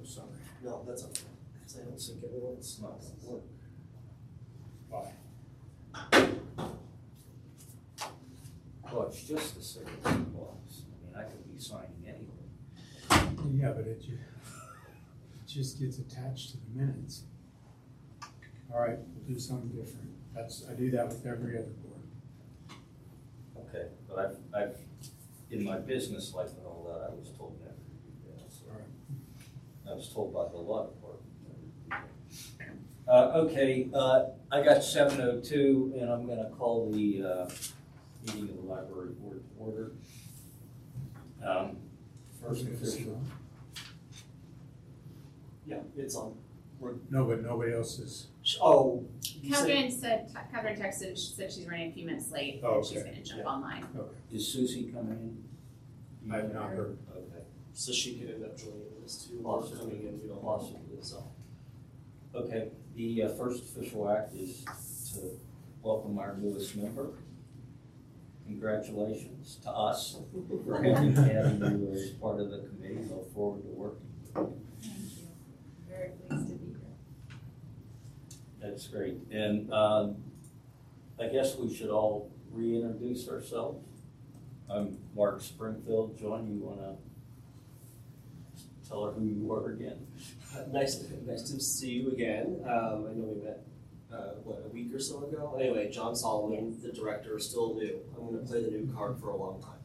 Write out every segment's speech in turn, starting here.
sorry. No, that's okay. Because I don't think everyone's not going to work. Why? Well, it's just a signature box. I mean, I could be signing anyway. Yeah, but it just gets attached to the minutes. All right, we'll do something different. I do that with every other board. Okay, but I've in my business life and all that, I was told never to do that. So All right. I was told by the law department. Okay, I got 7:02, and I'm going to call the meeting of the library board to order. First official. Yeah, it's on. No, but nobody else is. Oh, Catherine texted, she said she's running a few minutes late, Oh, and she's okay. gonna jump online. Okay. Is Susie coming in? I have not heard. Okay. so she could end up joining this too. Awesome. Coming in, we don't Awesome. So. Okay, the first official act is to welcome our newest member. Congratulations to us for having you as part of the committee. Look forward to working with you. Thank you. Very pleased to be here. That's great. And I guess we should all reintroduce ourselves. I'm Mark Springfield. John, you want to tell her who you are again? Nice to see you again. I know we met, a week or so ago? Anyway, John Solomon, Yes. the director, is still new. I'm going to play the new card for a long time.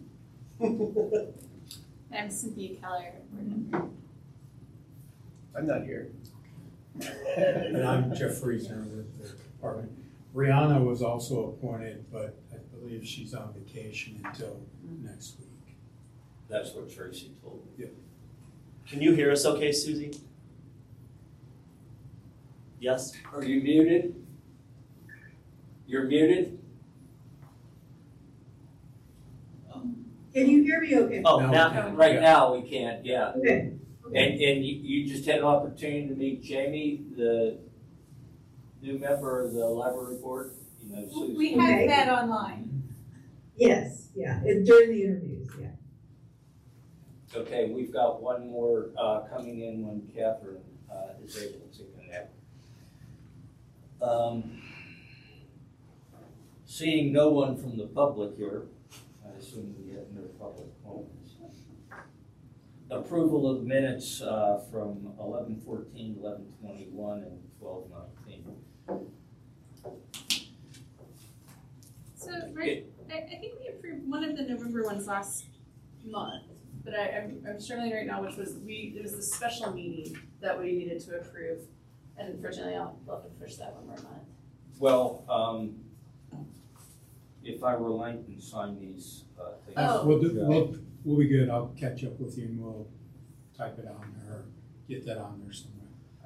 I'm Cynthia Keller, board member. I'm not here. And I'm Jeff Friesner with the department. Brianna was also appointed, but I believe she's on vacation until next week. That's what Tracy told me. Yep. Can you hear us okay, Susie? Yes? Are you muted? You're muted? Can you hear me okay? Oh, No. now. Right now we can't, yeah. Okay. And you just had an opportunity to meet Jamie, the new member of the library board? You know, Susan. We have met online. Yes, yeah, during the interviews, yeah. Okay, we've got one more coming in when Catherine is able to connect. Seeing no one from the public here, I assume we have no public comments. Approval of minutes from 11:14, 11:21, and 12:19. So, right, I think we approved one of the November ones last month, but I'm struggling right now, which was there was this special meeting that we needed to approve, and unfortunately I'll have to push that one more month. Well, if I relent and sign these things. Oh. We'll be good. I'll catch up with you and we'll type it on there or get that on there somewhere.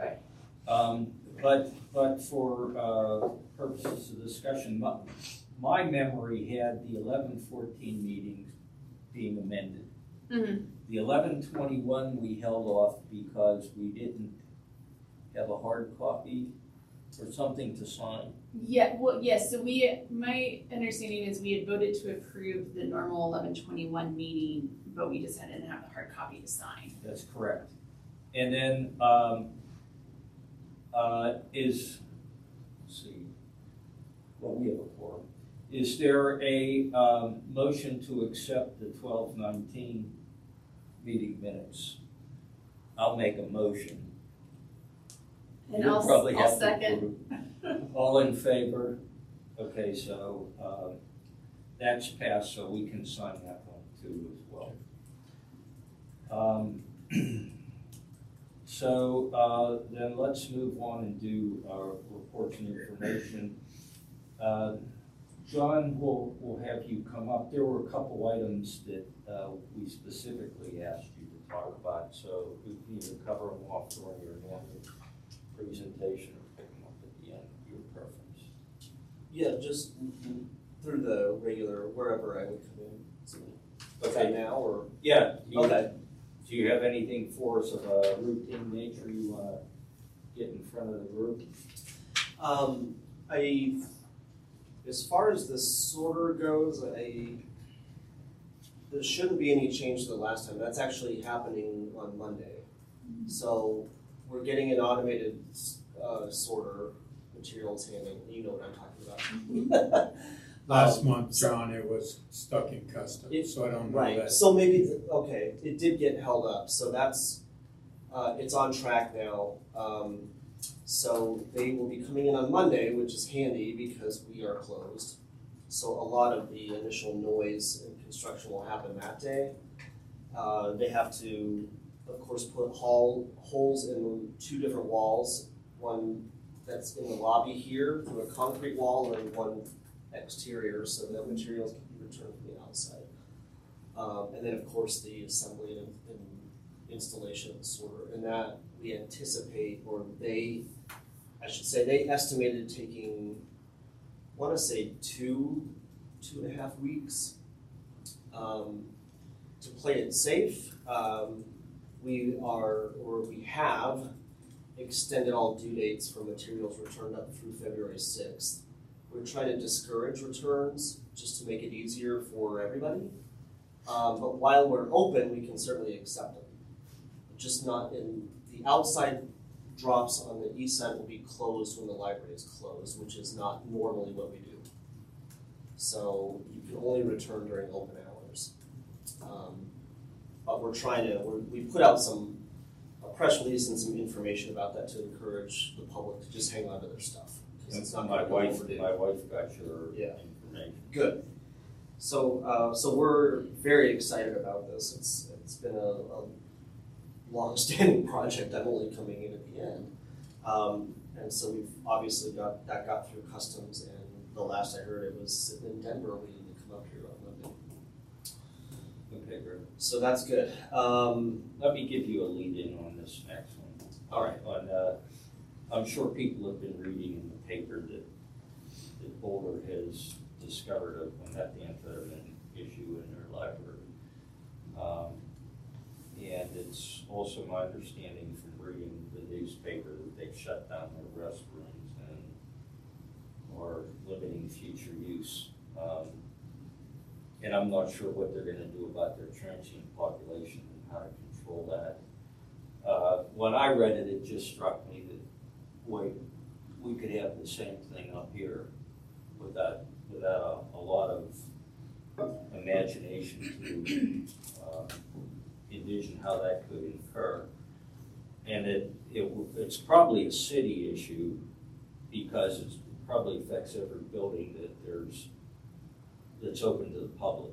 But for purposes of discussion, my memory had the 11:14 meetings being amended. Mm-hmm. The 11:21 we held off because we didn't have a hard copy or something to sign. Yeah, well, yes, so my understanding is we had voted to approve the normal 11:21 meeting, but we just didn't have the hard copy to sign. That's correct. And then let's see, well, we have a quorum. Is there a motion to accept the 12:19 meeting minutes? I'll make a motion. And You'll probably have I'll to second. approve. All in favor? Okay, so that's passed, so we can sign that one too as well. So then let's move on and do our reports and information. John, we'll have you come up. There were a couple items that we specifically asked you to talk about, so we can either cover them off during your normal presentation or pick them up at the end, your preference. Yeah, just through the regular, wherever I would come in. So, Okay. now or? Yeah. Okay. Do you have anything for us of a routine nature you want to get in front of the group? As far as the sorter goes, there shouldn't be any change to the last time. That's actually happening on Monday. So we're getting an automated sorter, materials handling, you know what I'm talking about. Last month, John, it was stuck in customs, so I don't know Right, that. so maybe, okay, it did get held up, so that's, it's on track now. So they will be coming in on Monday, which is handy because we are closed. So a lot of the initial noise and construction will happen that day. They have to, of course, put holes in 2 different walls, one that's in the lobby here through a concrete wall and one exterior so that materials can be returned from the outside. And then, of course, the assembly and installation of the sorter. And that we anticipate, or they estimated taking, I want to say 2.5 weeks. To play it safe, we have extended all due dates for materials returned up through February 6th. We're trying to discourage returns just to make it easier for everybody. But while we're open, we can certainly accept them. Just not in the outside drops on the east side will be closed when the library is closed, which is not normally what we do. So you can only return during open hours. But we put out a press release and some information about that to encourage the public to just hang on to their stuff. It's not My wife overdue. got your Yeah. information. Good. So we're very excited about this. It's been a long-standing project. I'm only coming in at the end, and so we've obviously got through customs. And the last I heard, it was sitting in Denver waiting to come up here on Monday. Okay, great. So that's good. Let me give you a lead in on this next one. All right. I'm sure people have been reading in the paper that Boulder has discovered a methamphetamine issue in their library. And it's also my understanding from reading the newspaper that they've shut down their restrooms and are limiting future use. And I'm not sure what they're gonna do about their transient population and how to control that. When I read it, it just struck me that, wait, we could have the same thing up here without a lot of imagination to envision how that could occur. And it's probably a city issue because it probably affects every building that's open to the public.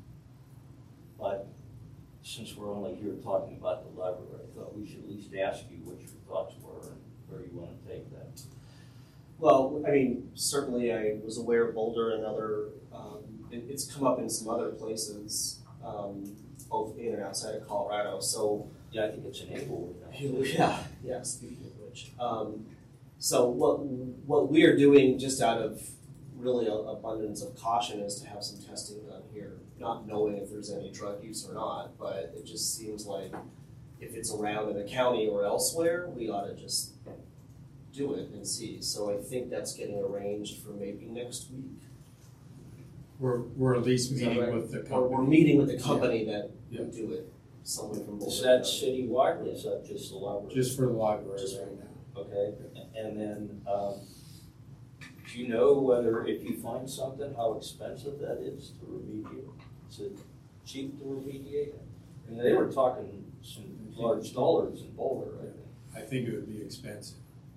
But since we're only here talking about the library, I thought we should at least ask you what your thoughts were and where you want to take that. Well, I mean, certainly I was aware of Boulder and other. It's come up in some other places, both in and outside of Colorado. So Yeah, I think it's enabled. yeah. Speaking of which, so what we are doing, just out of really abundance of caution, is to have some testing done here, not knowing if there's any drug use or not. But it just seems like if it's around in the county or elsewhere, we ought to just do it and see. So I think that's getting arranged for maybe next week. We're at least Is that meeting right? with the Or company. we're meeting with the company that Yeah. would do it. Someone from Boulder. Is that citywide or is that just the library? Just for the library Just right now. Okay, and then, do you know whether if you find something, how expensive that is to remediate? Is it cheap to remediate? I mean, they were talking some large dollars in Boulder, I think. I think it would be expensive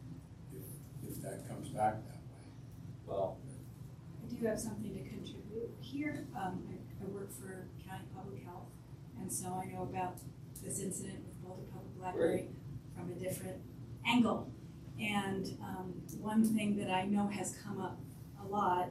if that comes back that way. Well, I do have something to contribute here. I work for County Public Health, and so I know about this incident with Boulder Public Library from a different angle. And one thing that I know has come up a lot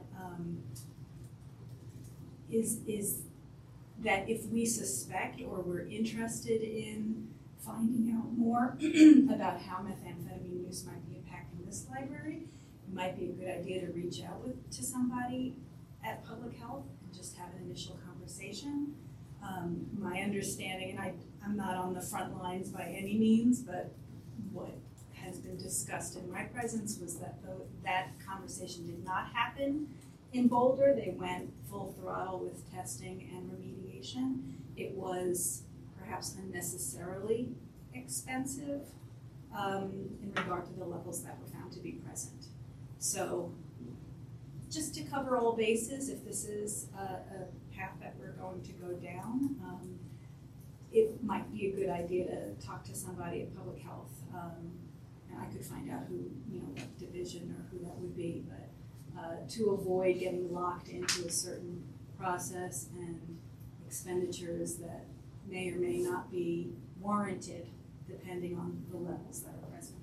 is that if we suspect or we're interested in finding out more about how methamphetamine use might be impacting this library, it might be a good idea to reach out to somebody at Public Health and just have an initial conversation. My understanding, and I'm not on the front lines by any means, but what has been discussed in my presence was that that conversation did not happen in Boulder. They went full throttle with testing and remediation. It was perhaps unnecessarily expensive in regard to the levels that were found to be present. So just to cover all bases, if this is a path that we're going to go down, it might be a good idea to talk to somebody at public health. And I could find out who, what division or who that would be, but to avoid getting locked into a certain process and expenditures that may or may not be warranted depending on the levels that are present.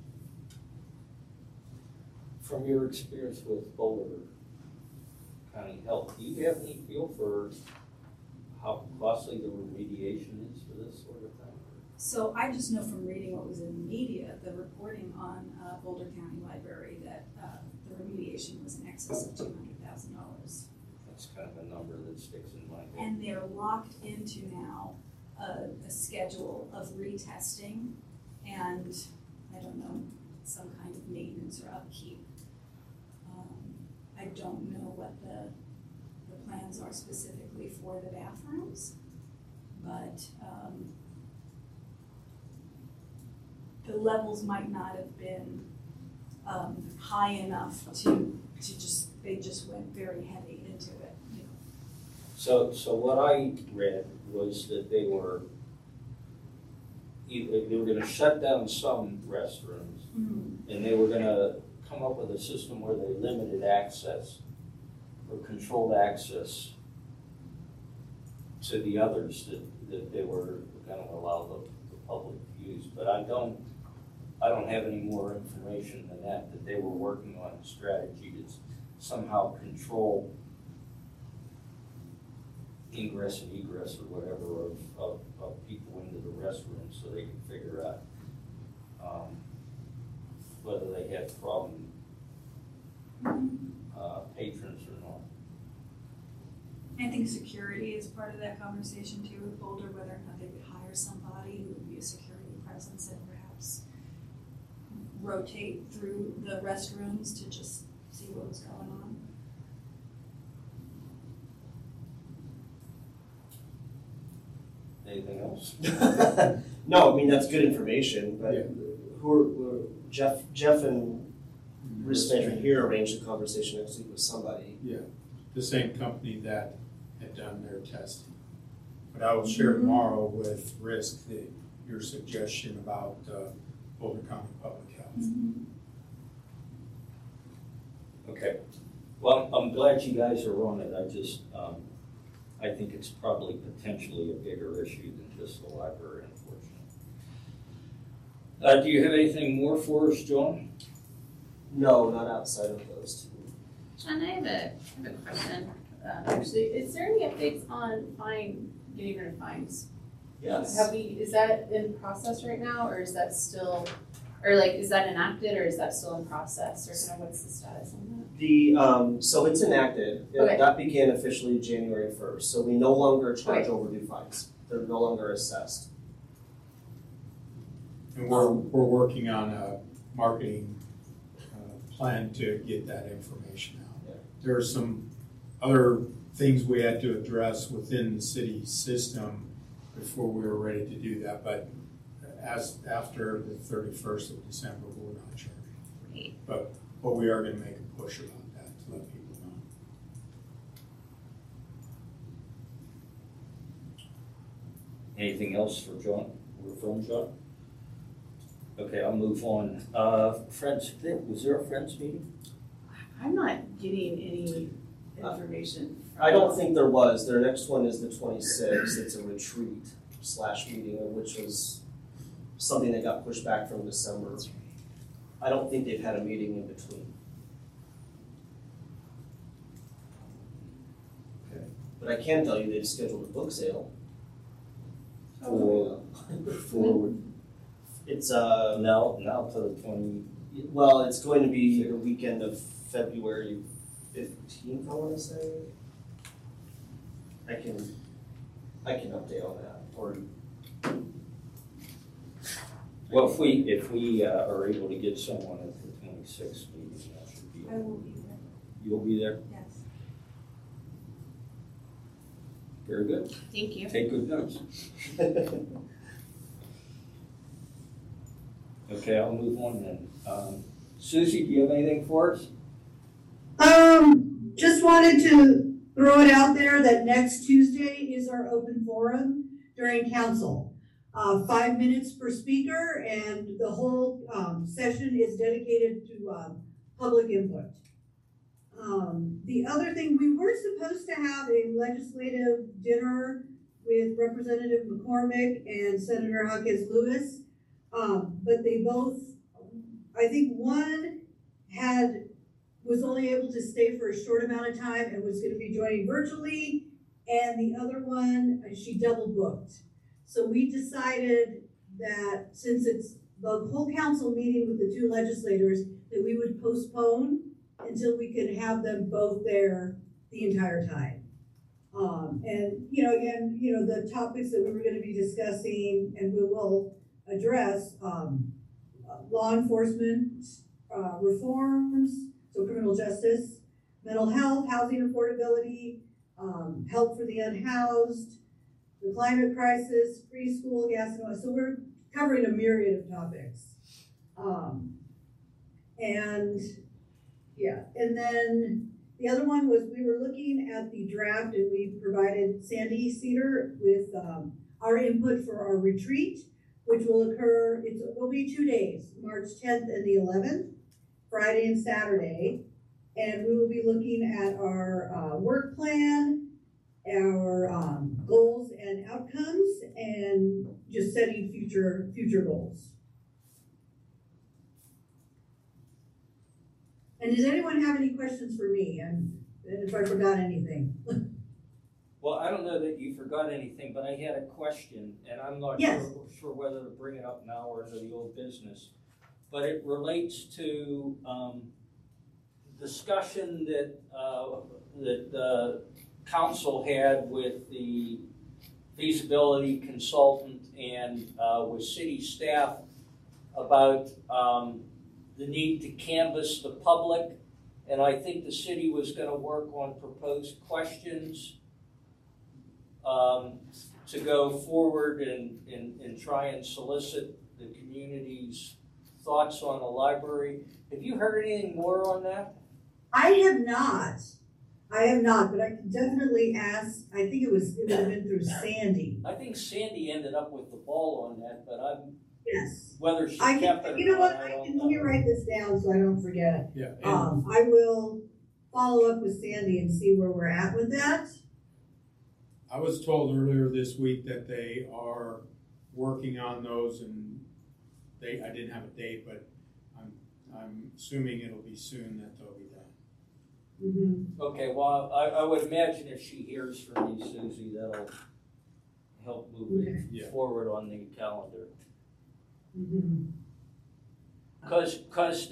From your experience with Boulder County Health, do you have any feel for how costly the remediation is for this sort of thing? So I just know from reading what was in the media, the reporting on Boulder County Library, that the remediation was in excess of $200,000. That's kind of a number that sticks in my head. And they're locked into now a schedule of retesting and, I don't know, some kind of maintenance or upkeep. I don't know what the plans are specifically for the bathrooms, but the levels might not have been high enough they just went very heavy into it. So what I read was that they were going to shut down some restrooms, and they were going to come up with a system where they limited access or controlled access to the others that they were going to allow the public to use. But I don't have any more information than that they were working on a strategy to somehow control ingress and egress or whatever of people into the restroom so they can figure out whether they had problem patrons or not. I think security is part of that conversation too with Boulder, whether or not they would hire somebody who would be a security presence and perhaps rotate through the restrooms to just see what was going on. Anything else? No, I mean, that's good information, but Yeah. Jeff and risk management here arranged a conversation next week with somebody. Yeah, the same company that had done their testing. But I will share tomorrow with Risk your suggestion about Boulder County Public Health. Okay. Well, I'm glad you guys are on it. I think it's probably potentially a bigger issue than just the library, unfortunately. Do you have anything more for us, John? No, not outside of those two. John, I have a question. Actually, is there any updates on getting rid of fines? Yes. Is that in process right now, or is that still, or is that enacted, or is that still in process, or kind of what's the status on that? So it's enacted. Okay. That began officially January 1st. So we no longer charge Okay. overdue fines. They're no longer assessed. And we're working on a marketing plan to get that information out. Yeah. There are some other things we had to address within the city system before we were ready to do that, but after the 31st of December, we're not charging. Great. But we are going to make a push about that to let people know. Anything else for John? We're from John? Okay, I'll move on. Friends, was there a Friends meeting? I'm not getting any information. I don't think there was. Their next one is the 26th. It's a retreat / meeting, which was something that got pushed back from December. I don't think they've had a meeting in between. Okay. But I can tell you they've scheduled a book sale. For It's now to the 20. well, it's going to be the weekend of February 15th, I want to say. I can update on that. Or Well, if we are able to get someone at the 26th meeting, that should be. I will be there, You'll be there? yes. Very good. Thank you. Take good notes. Okay, I'll move on then. Susie, do you have anything for us? Just wanted to throw it out there that next Tuesday is our open forum during council. 5 minutes per speaker, and the whole session is dedicated to public input. The other thing, we were supposed to have a legislative dinner with Representative McCormick and Senator Hawkins Lewis, but they both, I think one was only able to stay for a short amount of time and was going to be joining virtually, and the other one, she double booked. So we decided that since it's the whole council meeting with the two legislators, that we would postpone until we could have them both there the entire time. And, again, the topics that we were going to be discussing and we will address, law enforcement reforms, so criminal justice, mental health, housing affordability, help for the unhoused, the climate crisis, free school, gas and oil. So we're covering a myriad of topics. And then the other one was we were looking at the draft and we provided Sandy Cedar with our input for our retreat, which will occur, it will be 2 days, March 10th and the 11th, Friday and Saturday. And we will be looking at our work plan, our goals and outcomes, and just setting future goals. And does anyone have any questions for me? And if I forgot anything. Well, I don't know that you forgot anything, but I had a question, and I'm not sure whether to bring it up now or to the old business. But it relates to discussion that the council had with the feasibility consultant and with city staff about the need to canvass the public, and I think the city was going to work on proposed questions to go forward and try and solicit the community's thoughts on the library. Have you heard anything more on that? I have not, but I can definitely ask. I think it would have been through Sandy. I think Sandy ended up with the ball on that, but Yes. whether she kept it or you know not, what? I don't Let know. me write this down so I don't forget. Yeah. I will follow up with Sandy and see where we're at with that. I was told earlier this week that they are working on those, and I didn't have a date, but I'm assuming it'll be soon that they'll be done. Mm-hmm. Okay, well, I would imagine if she hears from you, Susie, that'll help move it forward on the calendar. Mm-hmm. Because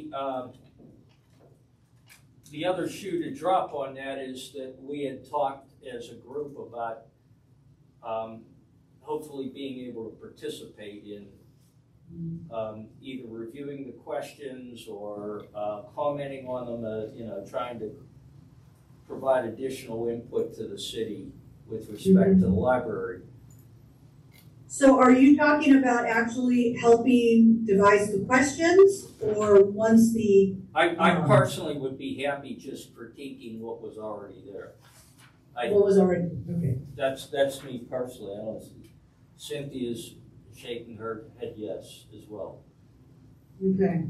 the other shoe to drop on that is that we had talked as a group about hopefully being able to participate in either reviewing the questions or commenting on them, trying to provide additional input to the city with respect to the library. So are you talking about actually helping devise the questions, or once the... I personally would be happy just critiquing what was already there. What was already, okay. That's me personally. I don't see. Cynthia's shaking her head yes as well. Okay.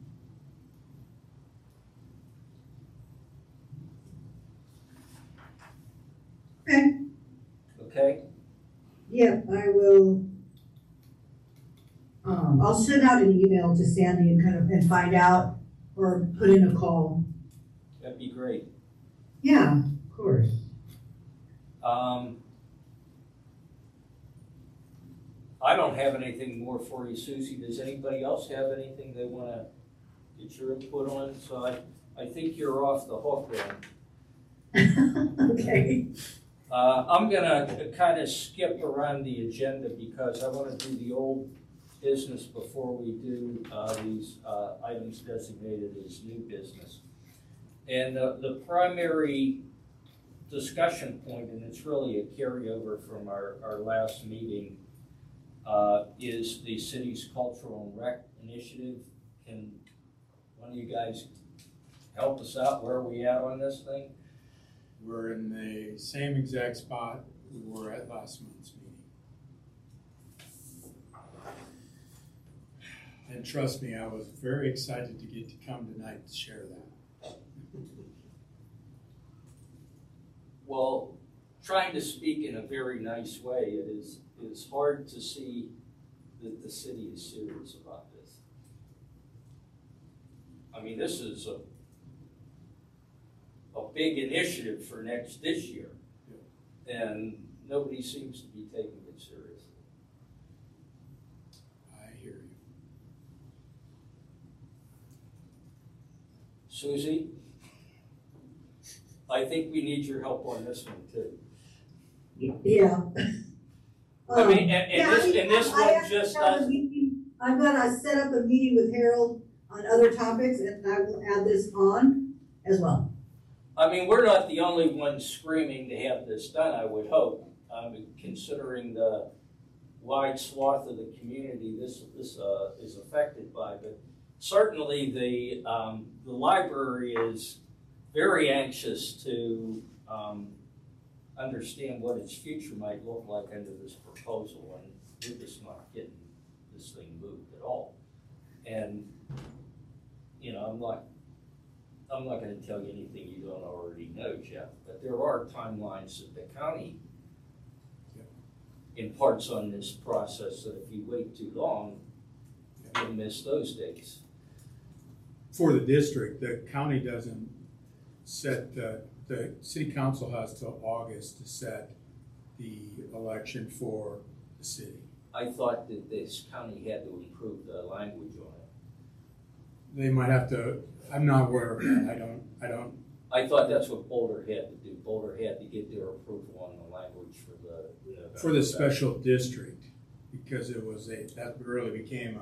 Okay. Okay? Yeah, I will. I'll send out an email to Sandy and find out, or put in a call. That'd be great. Yeah, of course. I don't have anything more for you, Susie. Does anybody else have anything they want to get your input on? So I think you're off the hook then. Okay. I'm going to kind of skip around the agenda because I want to do the old business before we do these items designated as new business. And the primary discussion point, and it's really a carryover from our last meeting, is the city's cultural and rec initiative. Can one of you guys help us out? Where are we at on this thing? We're in the same exact spot we were at last month's meeting. And trust me, I was very excited to get to come tonight to share that. Well, trying to speak in a very nice way, it is hard to see that the city is serious about this. I mean, this is a big initiative for this year, and nobody seems to be taking it seriously. I hear you. Susie, I think we need your help on this one too. Yeah. I mean, and this I one just does. I'm gonna set up a meeting with Harold on other topics, and I will add this on as well. I mean, we're not the only ones screaming to have this done, I would hope. Considering the wide swath of the community this is affected by. But certainly the library is very anxious to understand what its future might look like under this proposal, and we're just not getting this thing moved at all. And, you know, I'm not going to tell you anything you don't already know, Jeff, but there are timelines that the county imparts on this process that if you wait too long, you'll miss those dates. For the district, the county doesn't set, the city council has till August to set the election for the city. I thought that this county had to improve the language on it. They might have to, I'm not aware of that, I don't. I thought that's what Boulder had to do. Boulder had to get their approval on the language for the For the special district, because it was that really became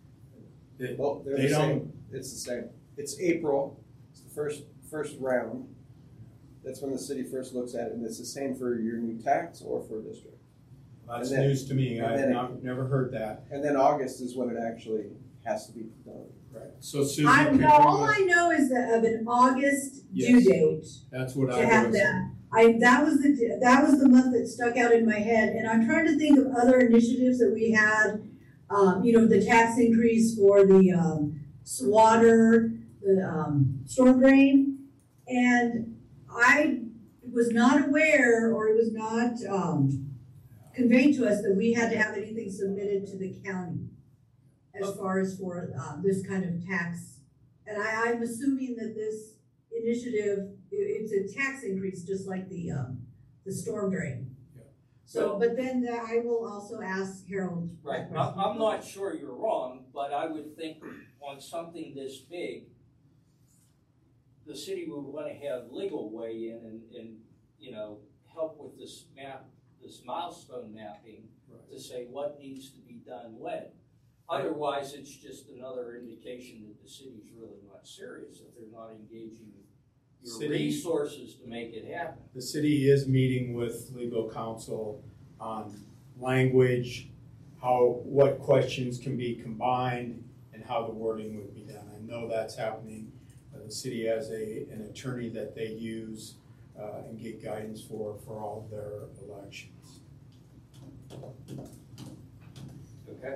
Well, they're they the don't. same. It's the same. It's April. It's the first round. That's when the city first looks at it, and it's the same for your new tax or for a district. That's And then- news to me. and I've then never heard that. And then August is when it actually has to be done. Right. So Susan, could you, All I know is that of an August due Yes. date that's what to I have was. that. That was the month that stuck out in my head, and I'm trying to think of other initiatives that we had. The tax increase for the water, the storm drain, and I was not aware, or it was not conveyed to us that we had to have anything submitted to the county as far as for this kind of tax. And I'm assuming that this initiative, it's a tax increase, just like the storm drain. Yeah. So, but then I will also ask Harold. that Right. question. I'm not sure you're wrong, but I would think on something this big, the city would want to have legal weigh in and help with this milestone mapping Right. to say what needs to be done when. Otherwise, it's just another indication that the city's really not serious if they're not engaging your City- resources to make it happen. The city is meeting with legal counsel on language, what questions can be combined, and how the wording would be done. I know that's happening. The city has an attorney that they use and get guidance for all of their elections. Okay.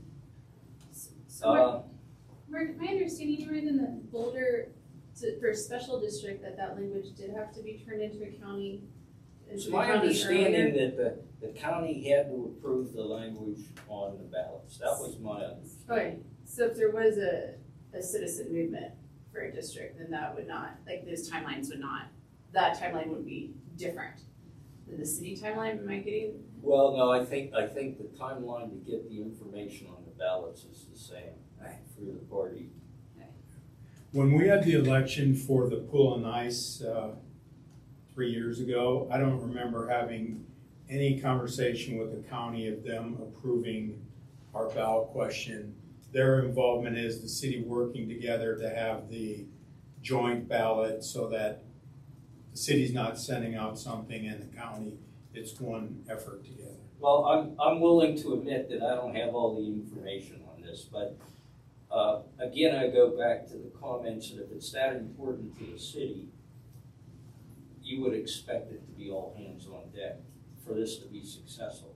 So Mark, my understanding, Ryan, that Boulder, for a special district, that language did have to be turned into a county. It's my understanding that the county had to approve the language on the ballots. That was my understanding. Okay, so if there was a citizen movement for a district, then that would not, those timelines would not, that timeline would be different than the city timeline. Am I getting? Well, no, I think the timeline to get the information on the ballots is the same for the party. When we had the election for the pool and ice 3 years ago, I don't remember having any conversation with the county of them approving our ballot question. Their involvement is the city working together to have the joint ballot so that the city's not sending out something and the county it's one effort together. Well, I'm willing to admit that I don't have all the information on this, but again, I go back to the comments that if it's that important to the city, you would expect it to be all hands on deck for this to be successful.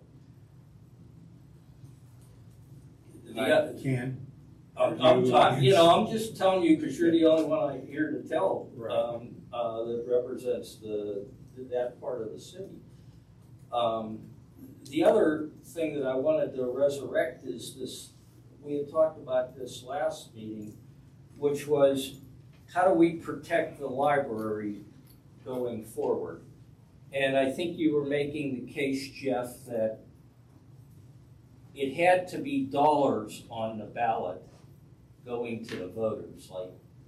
I'm just telling you because you're the only one I'm here to tell that represents that part of the city. The other thing that I wanted to resurrect is this. We had talked about this last meeting, which was how do we protect the library going forward? And I think you were making the case, Jeff, that it had to be dollars on the ballot going to the voters, like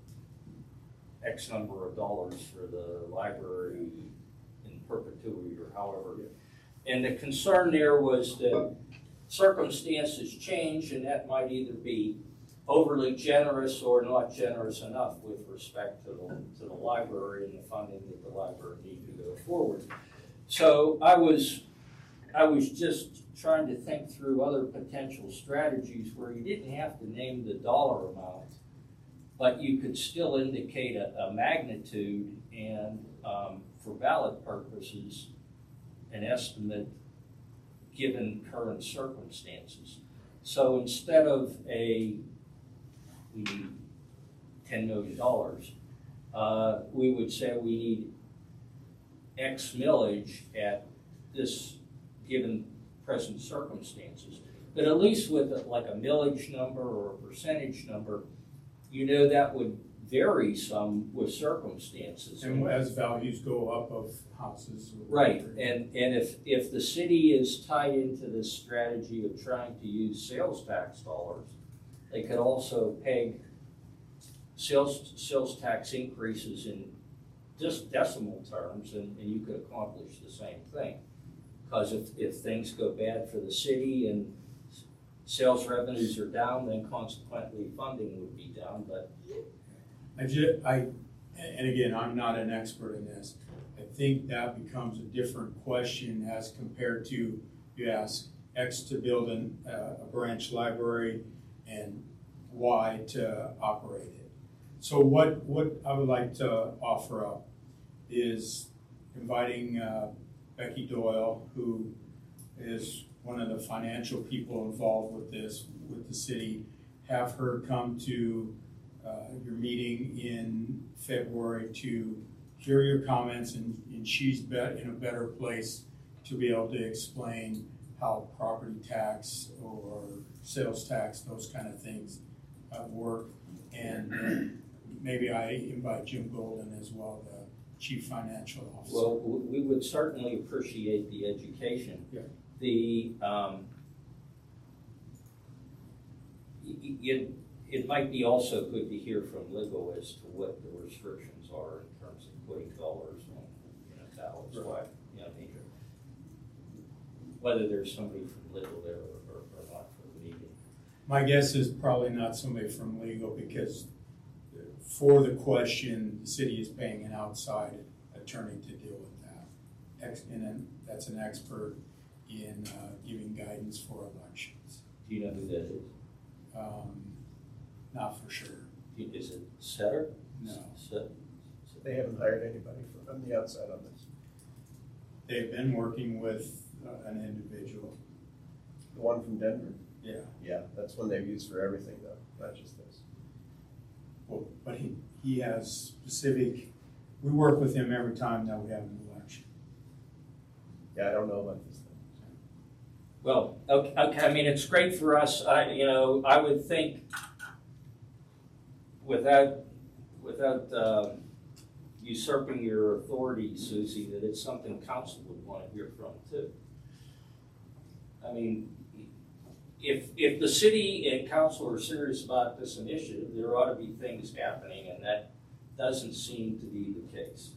X number of dollars for the library in perpetuity or however. And the concern there was that circumstances change, and that might either be overly generous or not generous enough with respect to the library and the funding that the library needs to go forward. So I was just trying to think through other potential strategies where you didn't have to name the dollar amount, but you could still indicate a magnitude and, for ballot purposes, an estimate given current circumstances. So instead of we need $10 million, we would say we need X millage at this given present circumstances. But at least with like a millage number or a percentage number, you know that would vary some with circumstances. And as values go up of houses. Right, and if the city is tied into this strategy of trying to use sales tax dollars, they could also peg sales tax increases in just decimal terms, and you could accomplish the same thing. Because if things go bad for the city and sales revenues are down, then consequently funding would be down. But and again, I'm not an expert in this. I think that becomes a different question as compared to you ask X to build a branch library and Y to operate it. So what I would like to offer up is inviting Becky Doyle, who is one of the financial people involved with this, with the city, have her come to your meeting in February to hear your comments, and she's in a better place to be able to explain how property tax or sales tax, those kind of things work. And maybe I invite Jim Golden as well, the Chief Financial Officer. Well, we would certainly appreciate the education. Yeah. It might be also good to hear from legal as to what the restrictions are in terms of putting dollars on ballots. Right. Whether there's somebody from legal there or not for the meeting. My guess is probably not somebody from legal, because for the question, the city is paying an outside attorney to deal with that. And that's an expert in giving guidance for elections. Do you know who that is? Not for sure. Is it Setter? No. They haven't hired anybody from the outside on this. They've been working with an individual. The one from Denver? Yeah. Yeah, that's one they've used for everything though, not just this. Well, but he has specific, we work with him every time that we have an election. Yeah, I don't know about this thing. Well, okay. I mean, it's great for us. I would think without usurping your authority, Susie, that it's something council would want to hear from too. I mean, if the city and council are serious about this initiative, there ought to be things happening, and that doesn't seem to be the case.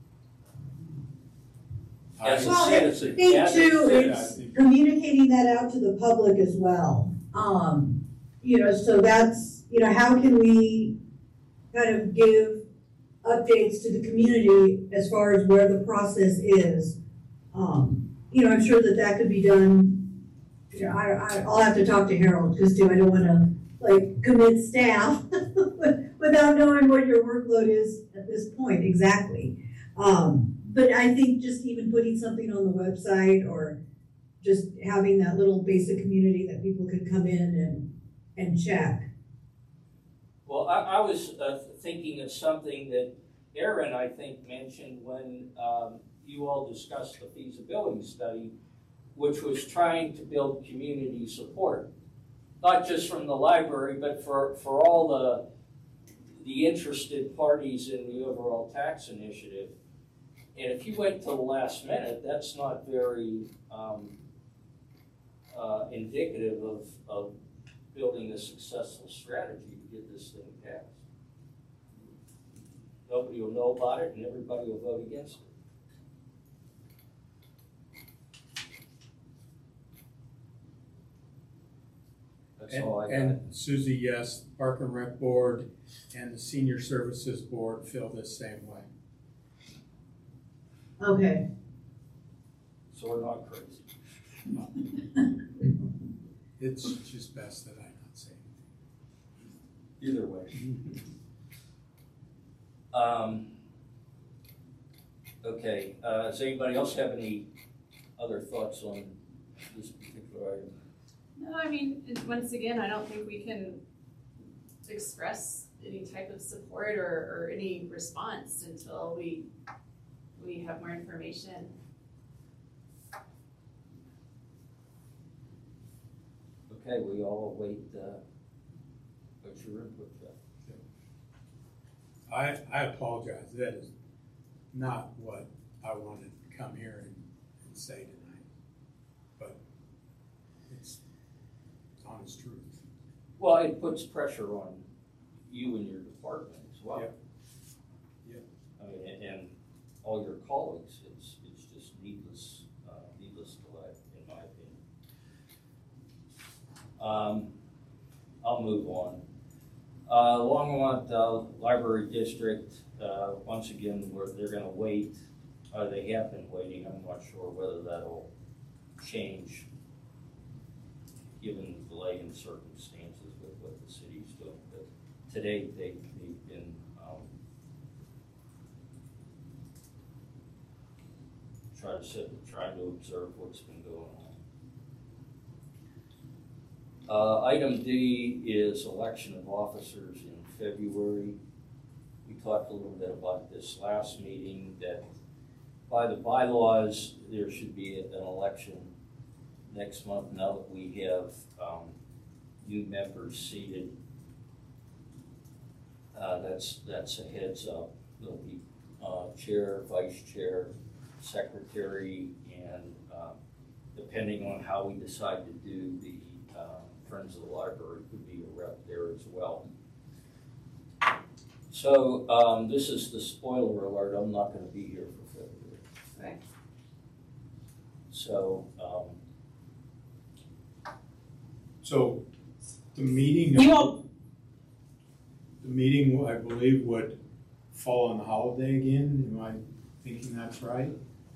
As I said, I think too, it's communicating that out to the public as well. So that's, how can we kind of give updates to the community as far as where the process is? I'm sure that could be done. I'll have to talk to Harold, because I don't wanna, commit staff without knowing what your workload is at this point exactly. But I think just even putting something on the website, or just having that little basic community that people could come in and check. Well, I was thinking of something that Aaron, I think, mentioned when you all discussed the feasibility study, which was trying to build community support, not just from the library, but for all the interested parties in the overall tax initiative. And if you wait till the last minute, that's not very indicative of building a successful strategy to get this thing passed. Nobody will know about it, and everybody will vote against it. That's all I got. And Susie, yes, Park and Rec Board and the Senior Services Board feel the same way. Okay. So we're not crazy. It's just best that I not say anything. Either way. Okay, does anybody else have any other thoughts on this particular item? No, I mean, once again, I don't think we can express any type of support or any response until we have more information. Okay, we all await what's your input, Jeff? I apologize. That is not what I wanted to come here and say tonight, but it's honest truth. Well, it puts pressure on you and your department as well. Yep. I mean, and all your colleagues. It's just needless delay, in my opinion. I'll move on. Longmont Library District, once again, they're going to wait. They have been waiting. I'm not sure whether that'll change given the delay in circumstances with what the city's doing. But to date, they've been trying to observe what's been going on. Item D is election of officers in February. We talked a little bit about this last meeting, that by the bylaws, there should be an election next month now that we have new members seated. That's a heads up. There'll be chair, vice chair, secretary, and depending on how we decide to do the Friends of the Library, could be a rep there as well. So this is the spoiler alert. I'm not going to be here for February. Okay. So the meeting, I believe, would fall on the holiday again. Am I thinking that's right?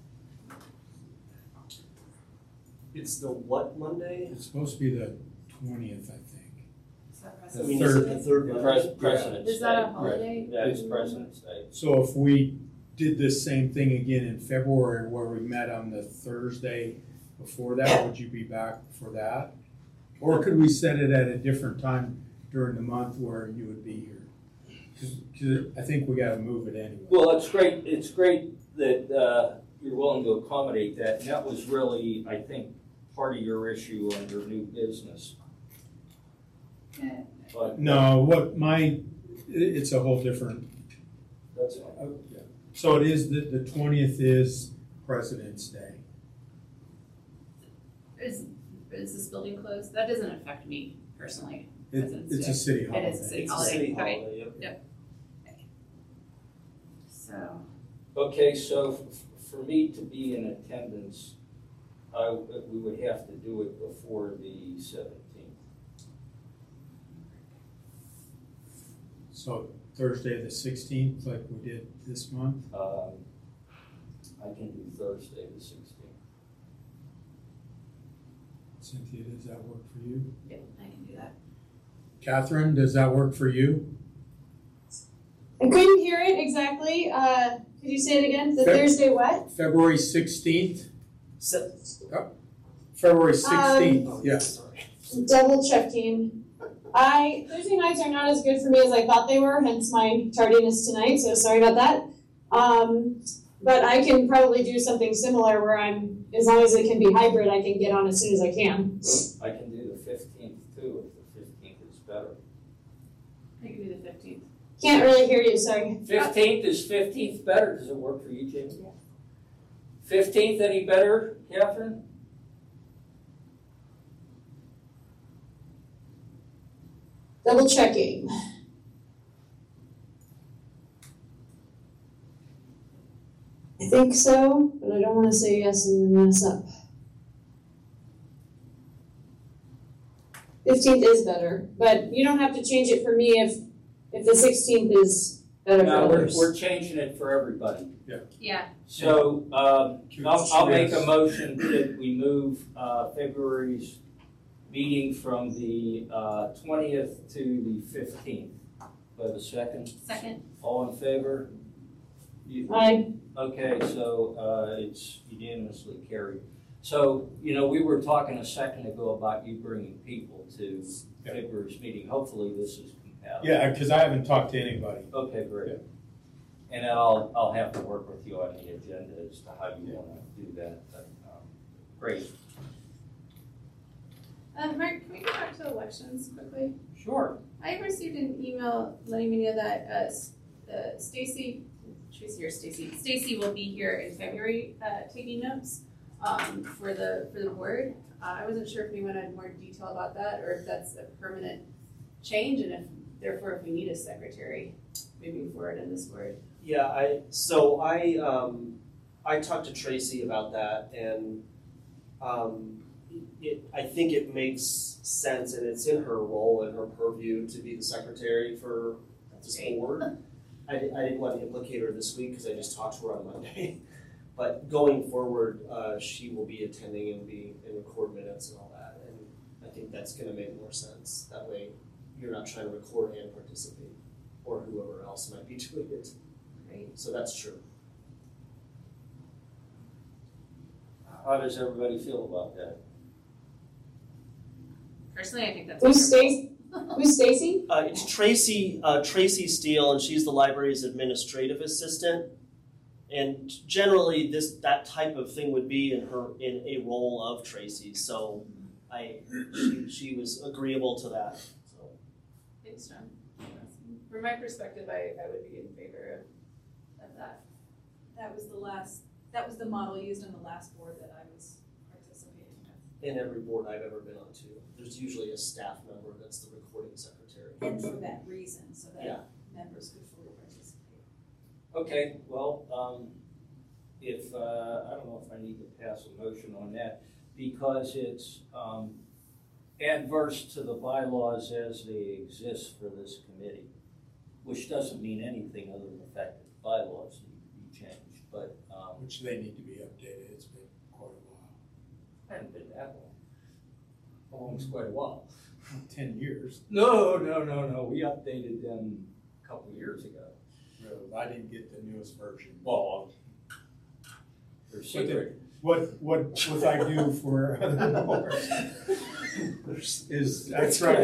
It's the what Monday? It's supposed to be the 20th, I think. Is that I President's mean, third- is it the third Monday? President's Is that a Day. holiday? That is President's Day. So if we did this same thing again in February where we met on the Thursday before that, would you be back for that? Or could we set it at a different time during the month where you would be here? Because I think we got to move it anyway. Well, it's great. It's great that you're willing to accommodate that. And that was really, I think, part of your issue on your new business. Okay. But No, it's a whole different. that's fine. So it is, the 20th is President's Day. Is this building closed? That doesn't affect me personally. President's It's Day. a city holiday. It is a city It's a holiday. city Okay. holiday, yep. So, Okay, so for me to be in attendance, we would have to do it before the 17th. So Thursday the 16th, like we did this month. I can do Thursday the 16th. Cynthia, does that work for you? Yeah, I can do that. Catherine, does that work for you? I couldn't hear it exactly. Could you say it again? The Feb- Thursday what? February 16th? So, February 16th, yeah. sorry. Double checking. Thursday nights are not as good for me as I thought they were, hence my tardiness tonight, so sorry about that. But I can probably do something similar where as long as it can be hybrid, I can get on as soon as I can. I can do the 15th too, if the 15th is better. I can do the 15th. Can't really hear you, sorry. 15th, is 15th better? Does it work for you, Jamie? 15th, any better, Catherine? Double checking. I think so, but I don't want to say yes and then mess up. 15th is better, but you don't have to change it for me if the 16th is better for No, others. we're changing it for everybody. Yeah. So, I'll make a motion that we move February's meeting from the 20th to the 15th. Do I have a second? Second. All in favor? Aye. Okay, so it's unanimously carried. So, we were talking a second ago about you bringing people to Yeah. February's meeting. Hopefully this is compatible. Yeah, because I haven't talked to anybody. Okay, great. Yeah. And then I'll have to work with you on the agenda as to how you want to do that. But, great. Mark, can we go back to elections quickly? Sure. I received an email letting me know that Stacy will be here in February taking notes for the board. I wasn't sure if anyone had more detail about that or if that's a permanent change and if we need a secretary moving forward in this board. Yeah, I talked to Tracy about that, and I think it makes sense, and it's in her role and her purview to be the secretary for this board. I didn't want to implicate her this week because I just talked to her on Monday. But going forward, she will be attending and record minutes and all that, and I think that's going to make more sense. That way, you're not trying to record and participate, or whoever else might be doing it. Great. So that's true. How does everybody feel about that? Personally, I think that's Who's wonderful. Who's Stacy? It's Tracy Steele, and she's the library's administrative assistant. And generally, that type of thing would be in a role of Tracy. So, she was agreeable to that. So. Thanks, John. From my perspective, I would be in favor of that. That was the model used on the last board that I was participating with. In every board I've ever been on, too, there's usually a staff member that's the recording secretary. And for that reason, so that Yeah. members could fully participate. Okay, well, if, I don't know if I need to pass a motion on that, because it's adverse to the bylaws as they exist for this committee, which doesn't mean anything other than the fact that the bylaws need to be changed, but. Which they need to be updated. It's been quite a while. Hasn't been that long. How long's quite a while? 10 years. No, we updated them a couple of years ago. Really, I didn't get the newest version. Well, they're secret. What I do for other boards is I try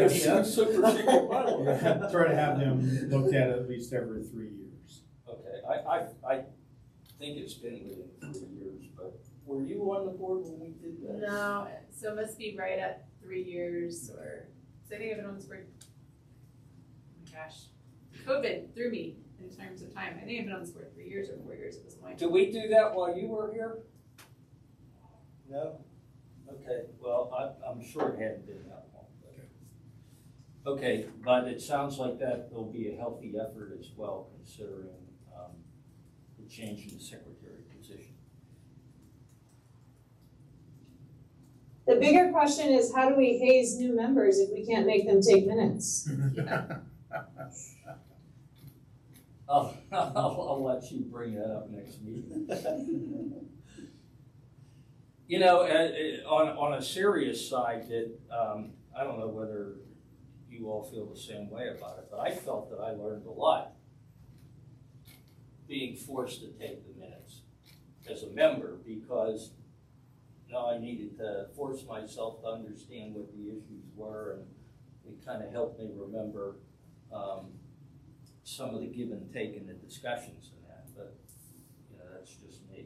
to have them looked at least every 3 years. Okay, I think it's been within 3 years, but were you on the board when we did that? No, so it must be right at 3 years or, so I think I've been on this board, oh my gosh, COVID threw me in terms of time. I think I've been on this board 3 years or 4 years at this point. Did we do that while you were here? No? Okay, well, I'm sure it hadn't been that long. But. Okay, but it sounds like that will be a healthy effort as well, considering the change in the secretary position. The bigger question is, how do we haze new members if we can't make them take minutes? I'll let you bring that up next meeting. You know, on a serious side, that I don't know whether you all feel the same way about it, but I felt that I learned a lot being forced to take the minutes as a member, because now I needed to force myself to understand what the issues were, and it kind of helped me remember some of the give and take in the discussions and that. But you know, that's just me.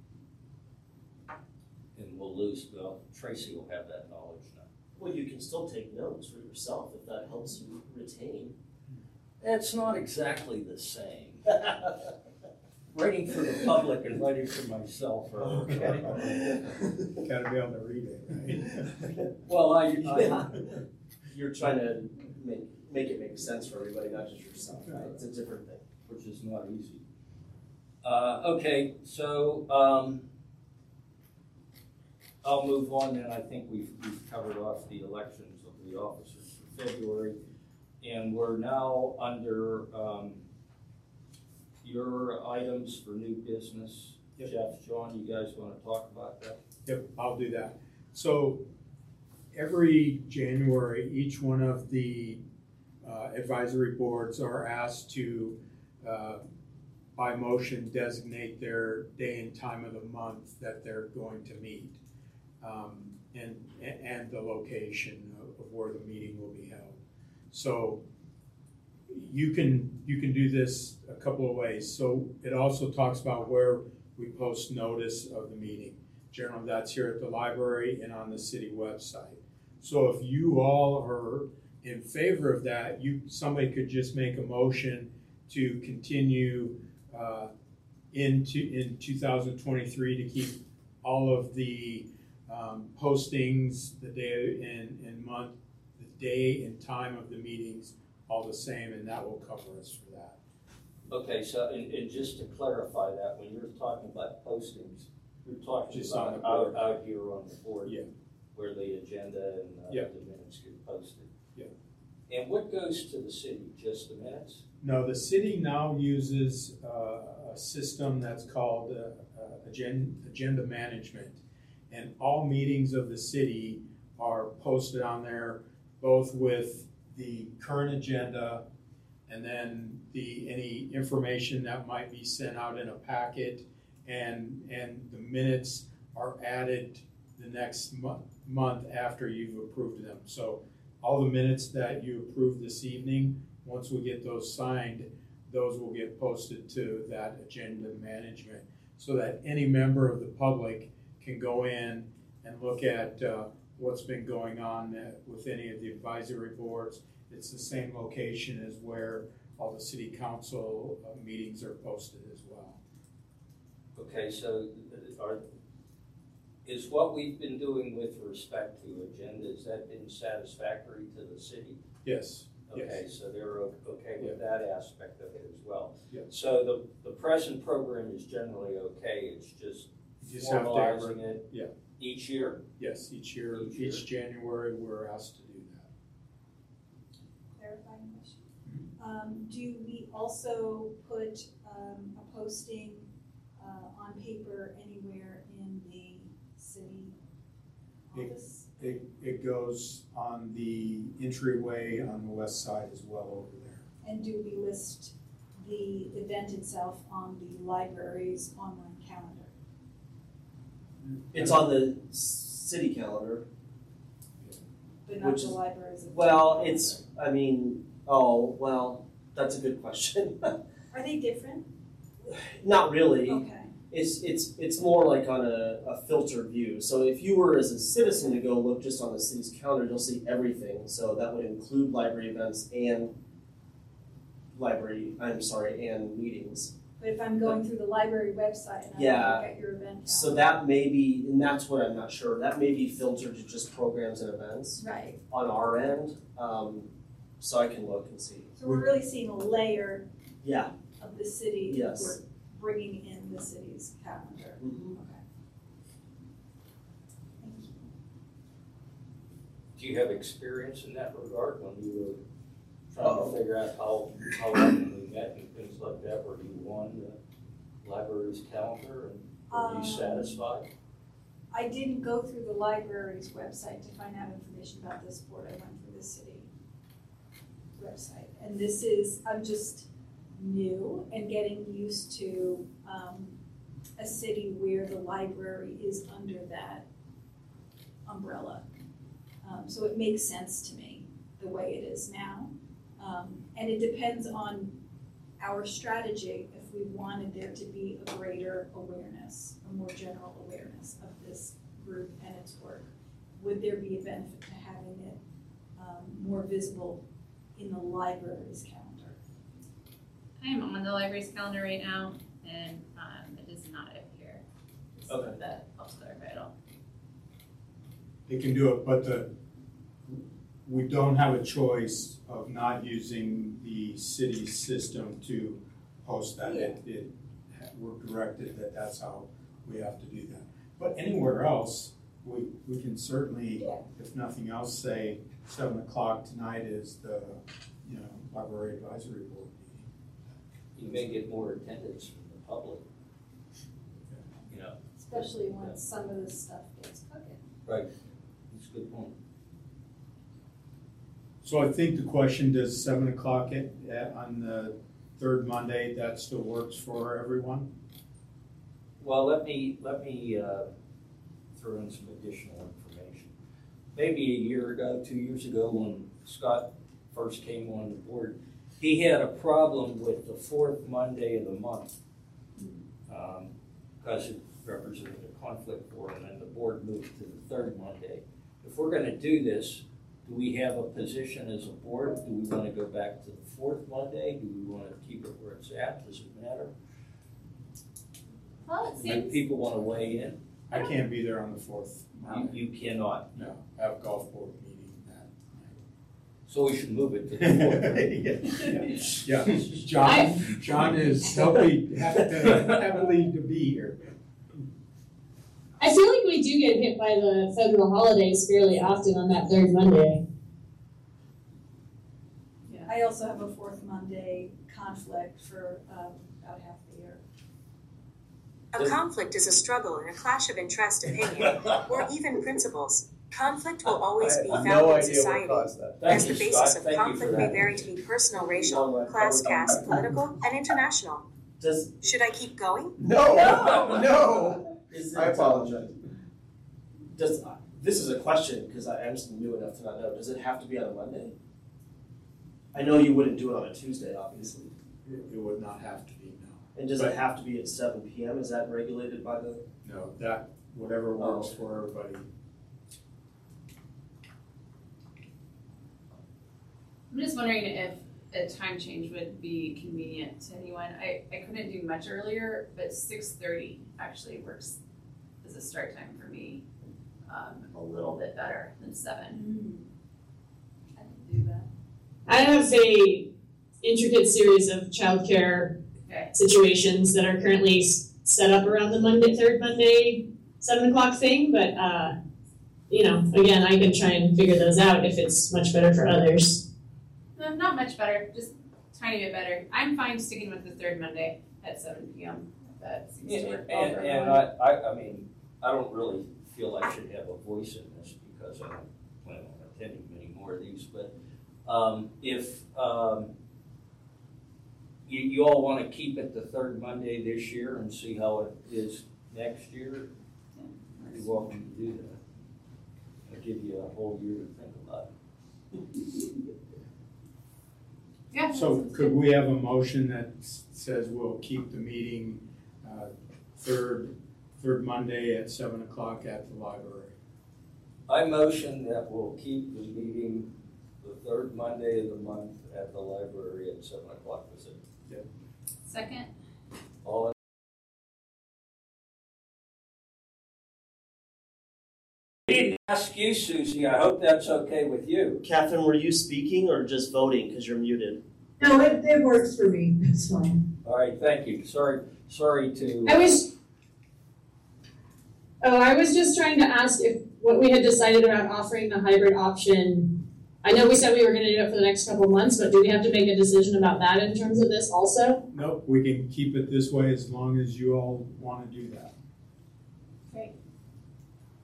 And well, Tracy will have that knowledge now. Well, you can still take notes for yourself if that helps you retain. It's not exactly the same. Writing for the public and writing for myself are okay. Gotta be able to read it, right? Well, You're trying to make it make sense for everybody, not just yourself, right? It's a different thing. which is not easy. Okay, so I'll move on then. I think we've covered off the elections of the officers for February. And we're now under your items for new business. Yep. Jeff, John, you guys want to talk about that? Yep, I'll do that. So every January, each one of the advisory boards are asked to, by motion, designate their day and time of the month that they're going to meet, and the location of where the meeting will be held. So you can do this a couple of ways. So it also talks about where we post notice of the meeting. Generally, that's here at the library and on the city website. So if you all are in favor of that, somebody could just make a motion to continue in 2023 to keep all of the postings, the day and month, the day and time of the meetings all the same, and that will cover us for that. Okay, so and just to clarify that, when you're talking about postings, you're talking Just about on the board. out here on the board, Yeah. where the agenda and Yeah. the minutes get posted. Yeah. And what goes to the city? Just the minutes? No, the city now uses a system that's called agenda management. And all meetings of the city are posted on there, both with the current agenda and then any information that might be sent out in a packet, and the minutes are added the next month after you've approved them. So all the minutes that you approved this evening, once we get those signed, those will get posted to that agenda management, so that any member of the public can go in and look at what's been going on with any of the advisory boards. It's the same location as where all the city council meetings are posted as well. Okay, so is what we've been doing with respect to agenda, has that been satisfactory to the city? Yes. Okay, Yes. so they're okay with that aspect of it as well. Yeah. So the present program is generally okay, it's just You just have to formalizing it yeah. each year? Yes, each year, Each year. each January, we're asked to do that. Clarifying question. Do we also put a posting on paper anywhere in the city office? It goes on the entryway on the west side as well over there. And do we list the event itself on the library's online calendar? It's on the city calendar. But not Which the is- library's event Well, calendar? that's a good question. Are they different? Not really. Okay. It's more like on a filtered view. So if you were as a citizen to go look just on the city's calendar, you'll see everything. So that would include library events and meetings. But if I'm going through the library website and I Yeah. look at your event calendar. So that may be, and that's what I'm not sure, that may be filtered to just programs and events Right. on our end. So I can look and see. So we're really seeing a layer Yeah. of the city that Yes. we're bringing in the city's calendar. Mhm. Okay. Thank you. Do you have experience in that regard when you were trying Uh-oh. to figure out how often we met and things like that? Were you on the library's calendar and were you satisfied? I didn't go through the library's website to find out information about this board. I went through the city website. And this is, I'm just new and getting used to a city where the library is under that umbrella. So it makes sense to me the way it is now. And it depends on our strategy if we wanted there to be a greater awareness, a more general awareness of this group and its work. Would there be a benefit to having it more visible in the library's calendar? I am on the library's calendar right now, and it does not appear. Okay. If that helps clarify at all. They can do it, but we don't have a choice of not using the city system to post that. We're directed that that's how we have to do that. But anywhere else, we can certainly, if nothing else, say 7 o'clock tonight is the library advisory board meeting. You may get more attendance from the public. Especially when some of this stuff gets cooking. Right, that's a good point. So I think the question, does 7 o'clock on the third Monday, that still works for everyone? Well, let me throw in some additional information. Maybe a year ago, 2 years ago, when Scott first came on the board, he had a problem with the fourth Monday of the month because it represented a conflict for him, and the board moved to the third Monday. If we're going to do this, do we have a position as a board? Do we want to go back to the fourth Monday? Do we want to keep it where it's at? Does it matter? Well, it Maybe seems people want to weigh in. I can't be there on the fourth Monday. You cannot. No, I have a golf board meeting that So we should move it to the fourth. Yeah. John is heavily to be here. I feel like we do get hit by the federal holidays fairly often on that third Monday. Yeah, I also have a fourth Monday conflict for about half the year. A conflict is a struggle and a clash of interest, opinion, or even principles. Conflict will always be found in society. As the basis of conflict may vary to be personal, racial, class, caste, political, and international. Should I keep going? No. Is I apologize. This is a question because I'm just new enough to not know. Does it have to be on a Monday? I know you wouldn't do it on a Tuesday, obviously. It would not have to be, no. And does it have to be at 7 p.m.? Is that regulated by the? No, that, whatever works for everybody. I'm just wondering if a time change would be convenient to anyone. I couldn't do much earlier, but 6:30 actually works as a start time for me. A little bit better than 7. I can do that. I have a intricate series of childcare situations that are currently set up around the third Monday, 7 o'clock thing, but again, I can try and figure those out if it's much better for others. No, not much better, just a tiny bit better. I'm fine sticking with the third Monday at 7 p.m. That seems to work well for everyone. I mean, I don't really feel I should have a voice in this because I don't plan on attending many more of these, but if you all want to keep it the third Monday this year and see how it is next year, you're welcome to do that. I'll give you a whole year to think about it. Yeah. So could we have a motion that says we'll keep the meeting third Monday at 7 o'clock at the library? I motion that we'll keep the meeting the third Monday of the month at the library at 7 o'clock. Was it? Yeah. Second. All in. I didn't ask you, Susie. I hope that's okay with you. Catherine, were you speaking or just voting because you're muted? No, it works for me. It's fine. All right, thank you. Sorry to. I was just trying to ask if what we had decided about offering the hybrid option. I know we said we were going to do it for the next couple of months, but do we have to make a decision about that in terms of this also? Nope, we can keep it this way as long as you all want to do that. Great.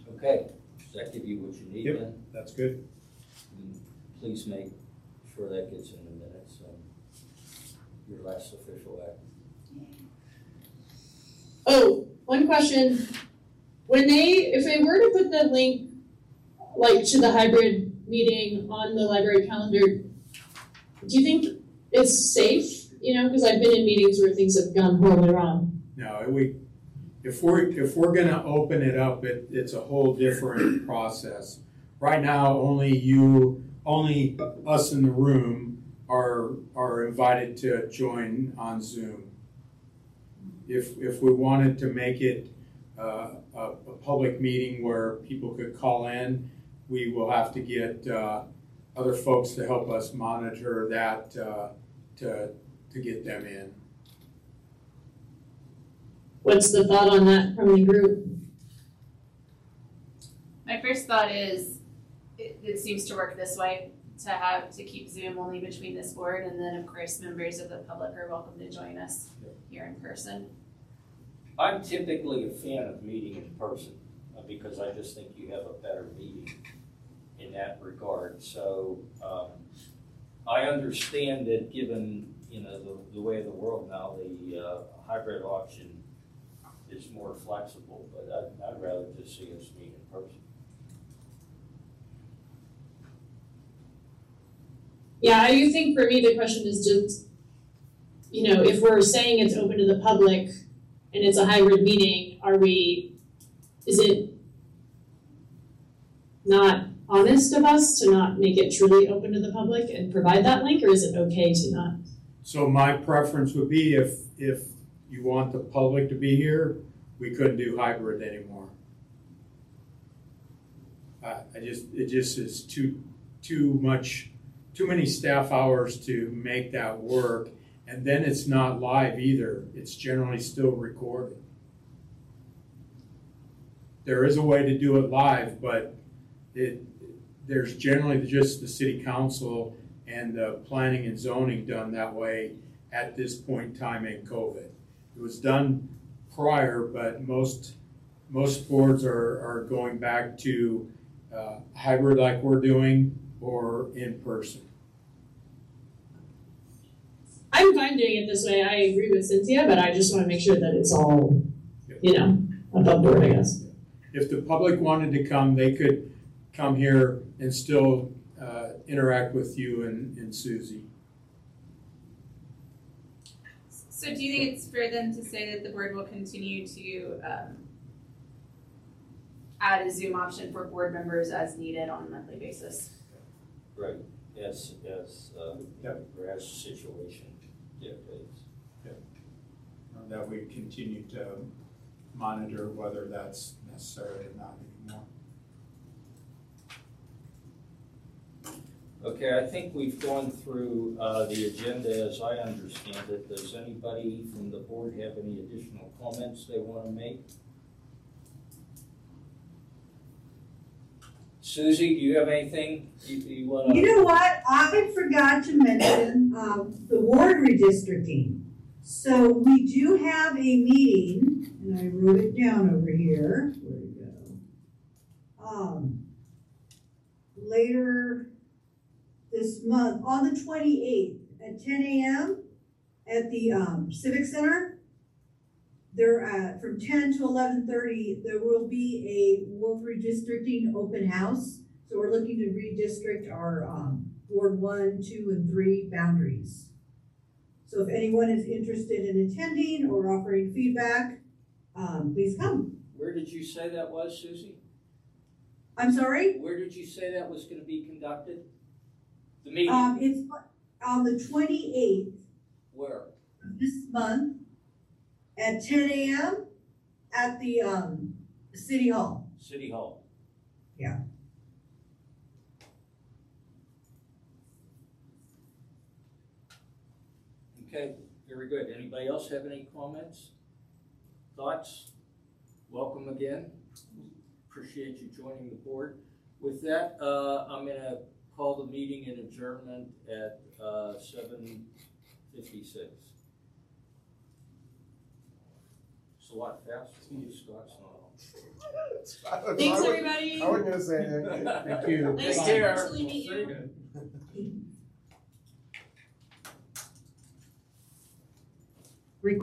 Okay, does that give you what you need Yep. then? That's good. And please make sure that gets in the minutes, your last official act. Oh, one question. If they were to put the link, like, to the hybrid meeting on the library calendar, do you think it's safe? Because I've been in meetings where things have gone horribly wrong. No, if we're gonna open it up, it's a whole different process. Right now, only us in the room are invited to join on Zoom. If we wanted to make it a public meeting where people could call in, we will have to get other folks to help us monitor that to get them in. What's the thought on that from the group? My first thought is, it seems to work this way, to keep Zoom only between this board, and then of course members of the public are welcome to join us here in person. I'm typically a fan of meeting in person because I just think you have a better meeting in that regard. So I understand that given the way of the world now, the hybrid option is more flexible, but I'd rather just see us meet in person. Yeah, I think for me the question is just, if we're saying it's open to the public and it's a hybrid meeting, is it not honest of us to not make it truly open to the public and provide that link, or is it okay to not? So my preference would be if you want the public to be here, we couldn't do hybrid anymore. It just is too many staff hours to make that work, and then it's not live either. It's generally still recorded. There is a way to do it live, but there's generally just the city council and the planning and zoning done that way at this point in time in COVID. It was done prior, but most boards are going back to hybrid like we're doing, or in person. I'm fine doing it this way. I agree with Cynthia, but I just want to make sure that it's all, above board, I guess. If the public wanted to come, they could come here and still interact with you and Susie. So do you think it's fair then to say that the board will continue to add a Zoom option for board members as needed on a monthly basis? Right, as the situation dictates. That we continue to monitor whether that's necessary or not anymore. Okay, I think we've gone through the agenda as I understand it. Does anybody from the board have any additional comments they want to make? Susie, do you have anything you want to? You know what? I forgot to mention the ward redistricting. So we do have a meeting, and I wrote it down over here. Where'd it go? Later this month, on the 28th at 10 a.m. at the Civic Center. There, from 10 to 11:30, there will be a ward redistricting open house. So we're looking to redistrict our Ward 1, 2, and 3 boundaries. So if anyone is interested in attending or offering feedback, please come. Where did you say that was, Susie? I'm sorry? Where did you say that was going to be conducted? The meeting? It's on the 28th. Where? Of this month at 10 a.m. at the City Hall. City Hall. Yeah. Okay, very good. Anybody else have any comments? Thoughts? Welcome again. Appreciate you joining the board. With that, I'm going to call the meeting in adjournment at 7:56. It's a lot faster for you, Scott's not. Thanks, everybody. I wasn't gonna say anything. Thank you. Nice Take to care. virtually meet you.